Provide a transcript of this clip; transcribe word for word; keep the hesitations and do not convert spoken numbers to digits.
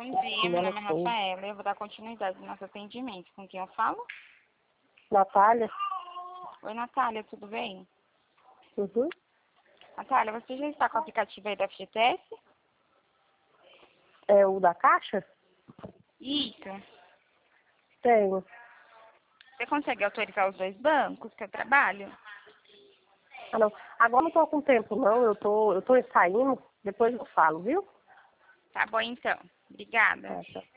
dia, meu nome é Rafaela e eu vou dar continuidade no nosso atendimento. Com quem eu falo? Natália? Oi, Natália, tudo bem? Uhum. Natália, você já está com o aplicativo aí da F G T S? É o da Caixa? Isso. Tenho. Você consegue autorizar os dois bancos que eu trabalho? Ah, não. Agora não tô com tempo, não. Eu tô, eu tô saindo. Depois eu falo, viu? Tá bom, então. Obrigada. Tá, tá.